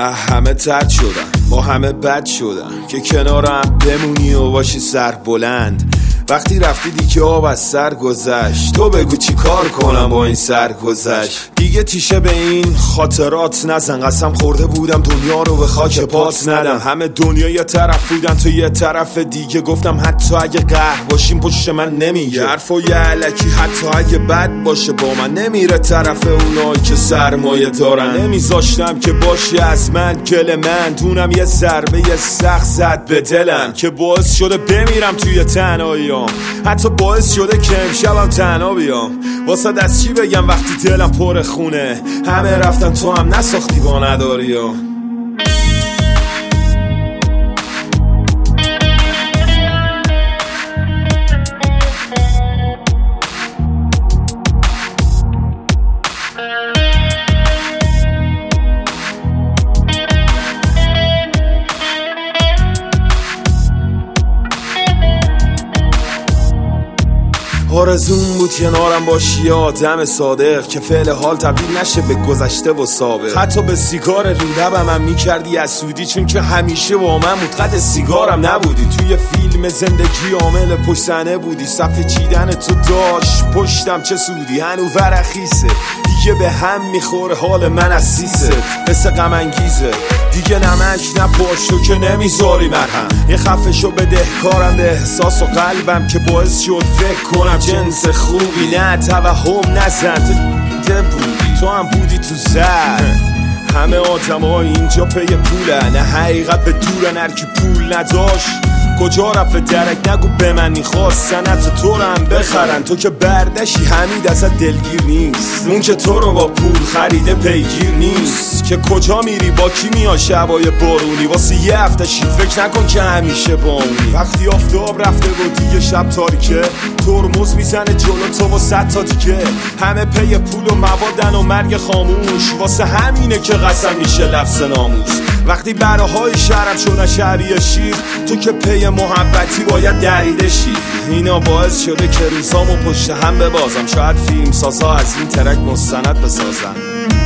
همه ترد شدن، با همه بد شدن که کنارم بمونی و باشی سر بلند. وقتی رفتی دیگه آب از سر گذشت، تو بگو چی کار کنم با این سر گذشت. دیگه تیشه به این خاطرات نزن، قسم خورده بودم دنیا رو به خاک پات ندم. همه دنیا یه طرف بودن، تو یه طرف دیگه. گفتم حتی اگه قهر باشیم پشت من نمیگه حرفای علکی، حتی اگه بد باشه با من نمیره طرف اونایی که سرمایه دارن. نمیذاشتم که باشی از من گل من، دونم یه ضربه یه سخت زد به دلم که باعث شده بمیرم توی تنهایی، حتی باعث شده که امشبم تنها بیام. واسه دست چی بگم وقتی دلم پر خونه، همه رفتن تو هم نساختی با نداری. آرزوم بود کنارم باشی، آدم صادق که فعل حال تبدیل نشه به گذشته و سابق. حتی به سیگار ریدبم هم میکردی حسودی، چون که همیشه با من بود قد سیگارم نبودی. توی فیلم زندگی عامل پشت صحنه بودی، صفحه چیدن تو داشت پشتم چه سودی. هنو ورخیسه دیگه به هم میخوره حال من از سیسه، حس غم انگیزه دیگه نمک نپاش تو که نمیذاری مرهم. یه خفه شو بدهکارم به احساس و قلبم که باعث شد فکر کنم جنس خوبی. نه توهم نزن، تو بودی، تو هم بودی تو زد. همه آدم ها اینجا پی پوله، نه حقیقت به دورن، هر کی پول نداشت کجا رفت درک نگو به من میخواست سنت تو رو هم بخرن. تو که بردشی حمید ازت دلگیر نیست، اون که تو رو با پول خریده پیگیر نیست. که کجا میری با کی میای شبای بارونی، واسه یه هفته شی فکر نکن که همیشه با اونی. وقتی آفتاب رفته و دیگه شب تاریکه، ترمز میزنه جلو تو با 100 تا دیگه. همه پی پول و موادن و مرگ خاموش، واسه همینه که قسم میشه لفظ ناموس. وقتی براهای شهرم شدن شهری شیر، تو که پی محبتی باید دریده شی. اینا باعث شده که روزامو پشت هم ببازم، شاید فیلم سازا از این ترک مستند بسازن.